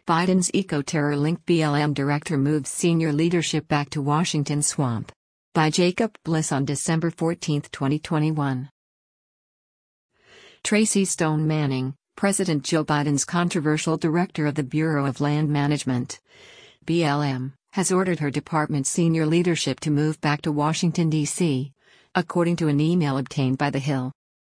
Biden's eco-terror-linked BLM director moves senior leadership back to Washington swamp. By Jacob Bliss on December 14, 2021. Tracy Stone Manning, President Joe Biden's controversial director of the Bureau of Land Management, BLM, has ordered her department's senior leadership to move back to Washington, D.C., according to an email obtained by The Hill.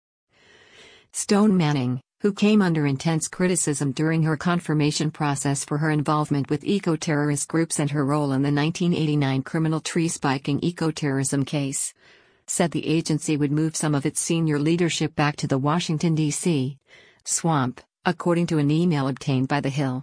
Stone Manning, who came under intense criticism during her confirmation process for her involvement with eco-terrorist groups and her role in the 1989 criminal tree-spiking eco-terrorism case, said the agency would move some of its senior leadership back to the Washington, D.C. swamp, according to an email obtained by The Hill.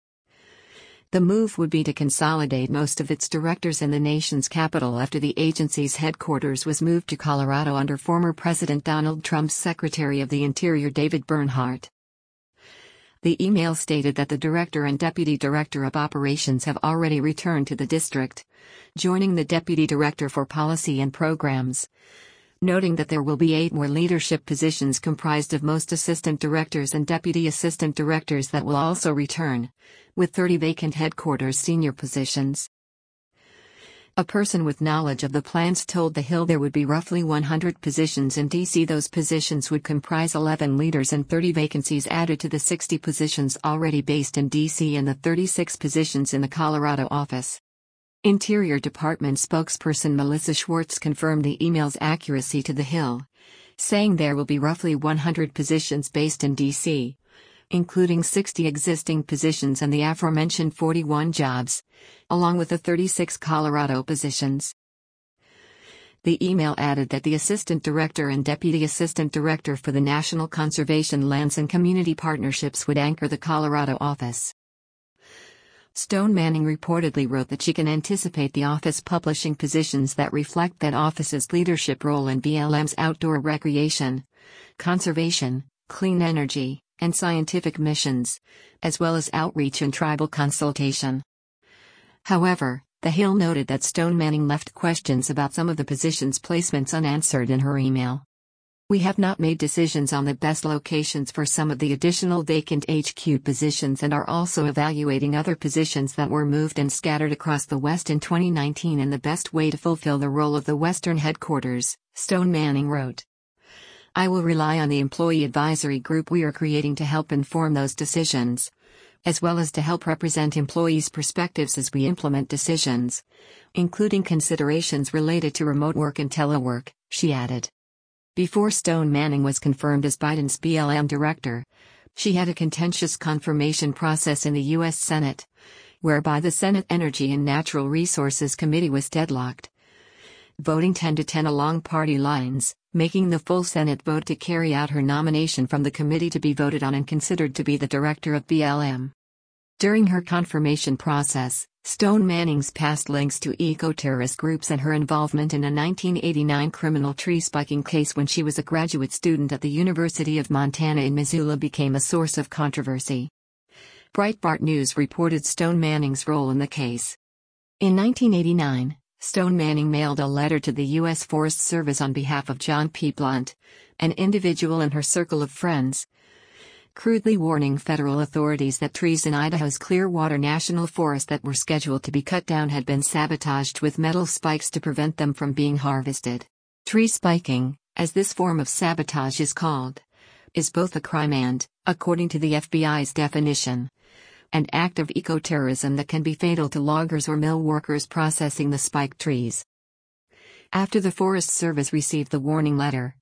The move would be to consolidate most of its directors in the nation's capital after the agency's headquarters was moved to Colorado under former President Donald Trump's Secretary of the Interior David Bernhardt. The email stated that the director and deputy director of operations have already returned to the district, joining the deputy director for policy and programs, noting that there will be 8 more leadership positions comprised of most assistant directors and deputy assistant directors that will also return, with 30 vacant headquarters senior positions. A person with knowledge of the plans told The Hill there would be roughly 100 positions in D.C. Those positions would comprise 11 leaders and 30 vacancies added to the 60 positions already based in D.C. and the 36 positions in the Colorado office. Interior Department spokesperson Melissa Schwartz confirmed the email's accuracy to The Hill, saying there will be roughly 100 positions based in D.C., including 60 existing positions and the aforementioned 41 jobs, along with the 36 Colorado positions. The email added that the assistant director and deputy assistant director for the National Conservation Lands and Community Partnerships would anchor the Colorado office. Stone Manning reportedly wrote that she can anticipate the office publishing positions that reflect that office's leadership role in BLM's outdoor recreation, conservation, clean energy, and scientific missions, as well as outreach and tribal consultation. However, The Hill noted that Stone Manning left questions about some of the positions' placements unanswered in her email. We have not made decisions on the best locations for some of the additional vacant HQ positions and are also evaluating other positions that were moved and scattered across the West in 2019 and the best way to fulfill the role of the Western headquarters, Stone Manning wrote. I will rely on the employee advisory group we are creating to help inform those decisions, as well as to help represent employees' perspectives as we implement decisions, including considerations related to remote work and telework, she added. Before Stone Manning was confirmed as Biden's BLM director, she had a contentious confirmation process in the U.S. Senate, whereby the Senate Energy and Natural Resources Committee was deadlocked, voting 10-10 along party lines, making the full Senate vote to carry out her nomination from the committee to be voted on and considered to be the director of BLM. During her confirmation process, Stone Manning's past links to eco-terrorist groups and her involvement in a 1989 criminal tree-spiking case when she was a graduate student at the University of Montana in Missoula became a source of controversy. Breitbart News reported Stone Manning's role in the case. In 1989, Stone Manning mailed a letter to the U.S. Forest Service on behalf of John P. Blunt, an individual in her circle of friends, crudely warning federal authorities that trees in Idaho's Clearwater National Forest that were scheduled to be cut down had been sabotaged with metal spikes to prevent them from being harvested. Tree spiking, as this form of sabotage is called, is both a crime and, according to the FBI's definition, an act of ecoterrorism that can be fatal to loggers or mill workers processing the spiked trees. After the Forest Service received the warning letter,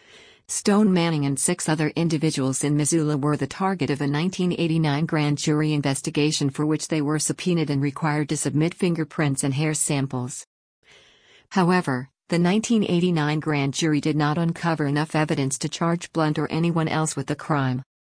Stone Manning and 6 other individuals in Missoula were the target of a 1989 grand jury investigation for which they were subpoenaed and required to submit fingerprints and hair samples. However, the 1989 grand jury did not uncover enough evidence to charge Blunt or anyone else with the crime.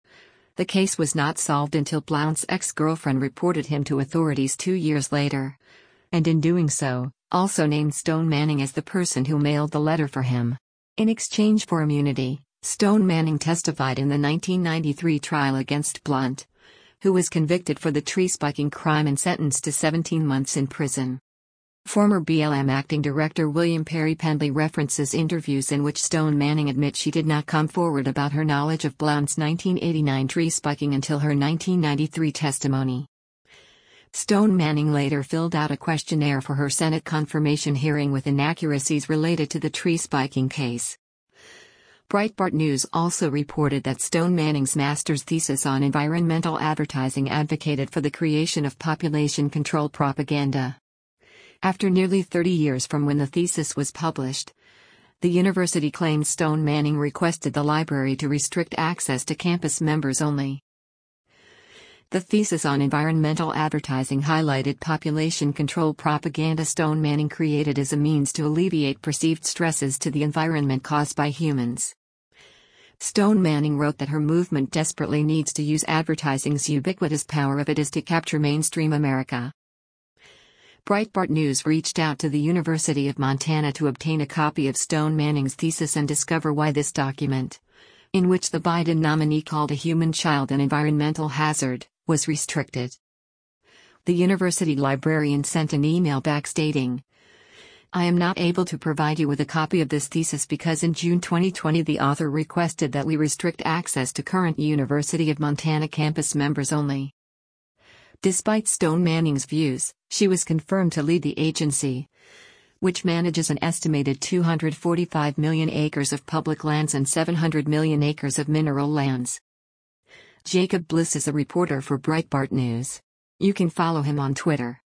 The case was not solved until Blount's ex-girlfriend reported him to authorities 2 years later, and in doing so, also named Stone Manning as the person who mailed the letter for him. In exchange for immunity, Stone Manning testified in the 1993 trial against Blunt, who was convicted for the tree-spiking crime and sentenced to 17 months in prison. Former BLM acting director William Perry Pendley references interviews in which Stone Manning admits she did not come forward about her knowledge of Blount's 1989 tree-spiking until her 1993 testimony. Stone Manning later filled out a questionnaire for her Senate confirmation hearing with inaccuracies related to the tree spiking case. Breitbart News also reported that Stone Manning's master's thesis on environmental advertising advocated for the creation of population control propaganda. After nearly 30 years from when the thesis was published, the university claimed Stone Manning requested the library to restrict access to campus members only. The thesis on environmental advertising highlighted population control propaganda Stone Manning created as a means to alleviate perceived stresses to the environment caused by humans. Stone Manning wrote that her movement desperately needs to use advertising's ubiquitous power of it is to capture mainstream America. Breitbart News reached out to the University of Montana to obtain a copy of Stone Manning's thesis and discover why this document, in which the Biden nominee called a human child an environmental hazard, was restricted. The university librarian sent an email back stating, "I am not able to provide you with a copy of this thesis because in June 2020 the author requested that we restrict access to current University of Montana campus members only." Despite Stone Manning's views, she was confirmed to lead the agency, which manages an estimated 245 million acres of public lands and 700 million acres of mineral lands. Jacob Bliss is a reporter for Breitbart News. You can follow him on Twitter.